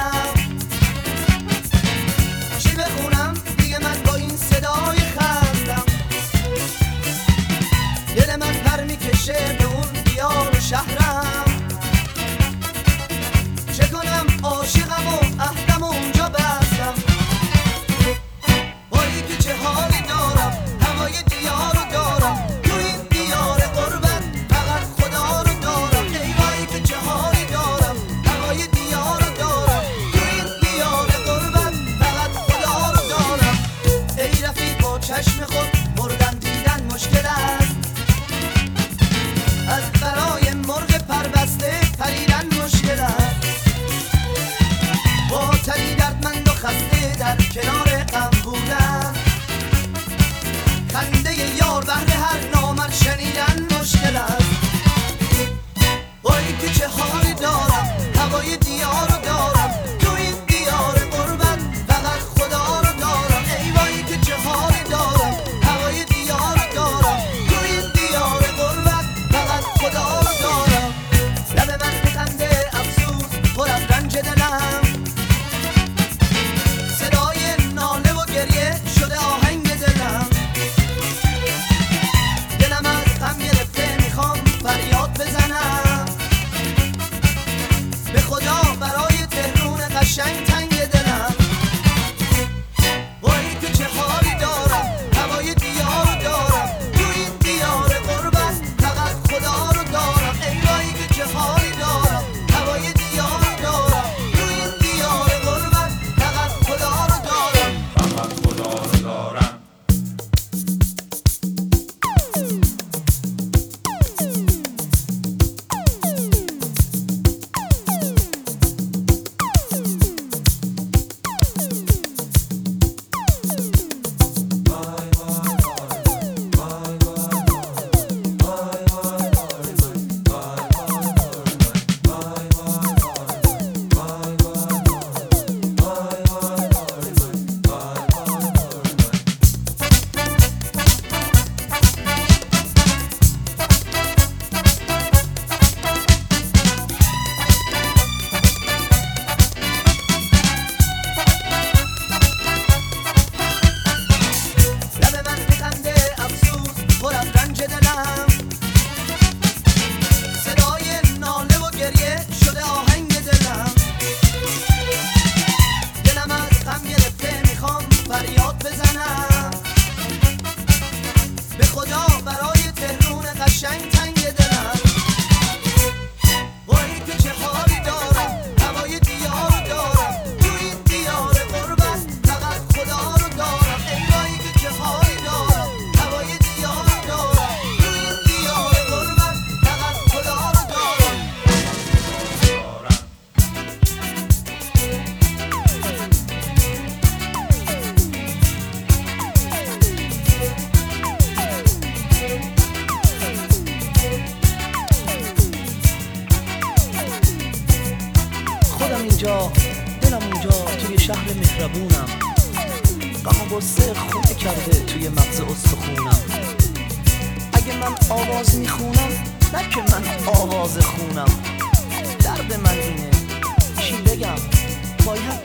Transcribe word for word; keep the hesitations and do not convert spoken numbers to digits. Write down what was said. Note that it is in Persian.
مشکلم. چی بخونم دیگه من با این صدای خستم. دل من پر میکشه به اون دیار و شهرم. چه کنم عاشقم و عهدم و اونجا بستم. وای که چه حالی دارم، هوای دیار رو دارم. تو این دیار غربت فقط خدا رو دارم. ای وای که چه حالی دارم، هوای دیار رو دارم. تو این دیار غربت فقط خدا رو دارم. ای رفیق با چشم خود مردن دیدن مشکل است. از برای مرغ پربسته پریدن مشکل است. با تری دردمند و خسته در کنار غم بودن. خنده یار بهر هر نامرد شنیدن مشکل است. وای که چه حالی دارم، هوای دیار رو دارم. تو این دیار غربت فقط خدا رو دارم. ای وای که چه حالی دارم، هوای دیار رو دارم. تو این دیار غربت فقط خدا رو دارم. لب من بخنده افسوس پر از رنج دلم. صدای ناله و گریه شده آهنگ دلم. دلم از غم گرفته میخوام فریاد بزنم. به خدا برای تهرون قشنگ تنگ دلم. وای که چه حالی دارم، هوای دیار رو دارم. تو این دیار غربت فقط خدا رو دارم. ای وای که چه حالی دارم، هوای دیار رو دارم. تو این دیار غربت فقط خدا رو دارم. فقط خدا رو دارم. لب من میخنده افسوس پر از رنج دلم. صدای ناله و گریه شده آهنگ دلم. دلم از غم گرفته میخوام فریاد بزنم. به خدا برای تهرون قشنگ تنگ دلم. وای که چه حالی دارم، هوای دیار رو دارم. تو این دیار غربت فقط خدا رو دارم. ای وای که چه حالی دارم، هوای دیار رو دارم. تو این دیار غربت فقط خدا رو دارم. خودم اینجا، دلم اونجا توی شهر مهربونم. غم و غصه خونه کرده توی مغز استخونم. اگه من آواز میخونم نه که من آواز خونم. درد من اینه چی بگم، باید